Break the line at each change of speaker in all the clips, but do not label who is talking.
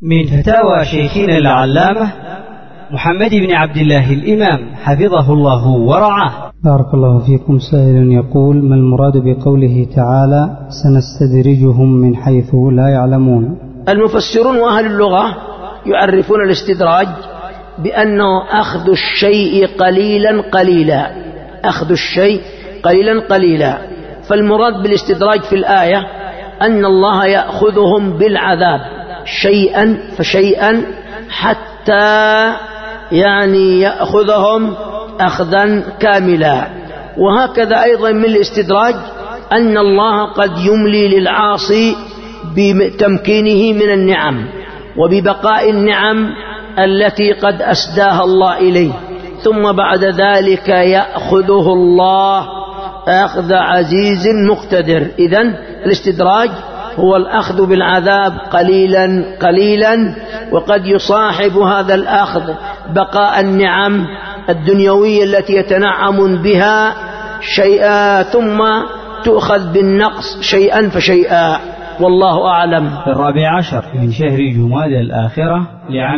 من فتاوى شيخنا العلامة محمد بن عبد الله الإمام حفظه الله ورعاه.
بارك الله فيكم. سائل يقول: ما المراد بقوله تعالى سنستدرجهم من حيث لا يعلمون؟
المفسرون وأهل اللغة يعرفون الاستدراج بأنه أخذ الشيء قليلا قليلا، أخذ الشيء قليلا قليلا. فالمراد بالاستدراج في الآية أن الله يأخذهم بالعذاب شيئا فشيئا حتى يأخذهم أخذا كاملا. وهكذا أيضا من الاستدراج أن الله قد يملي للعاصي بتمكينه من النعم وببقاء النعم التي قد أسداها الله إليه، ثم بعد ذلك يأخذه الله أخذ عزيز مقتدر. إذن الاستدراج هو الأخذ بالعذاب قليلا قليلا، وقد يصاحب هذا الأخذ بقاء النعم الدنيوية التي يتنعم بها شيئا، ثم تؤخذ بالنقص شيئا فشيئا، والله أعلم.
14 من شهر جمادى الآخرة لعام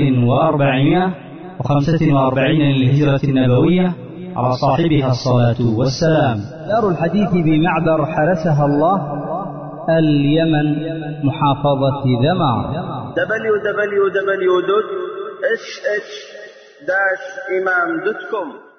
1445 للهجرة النبوية، على صاحبها الصلاة والسلام. دار الحديث بمعبر حرسها الله، اليمن، محافظة ذمار.
www.sh-imam.com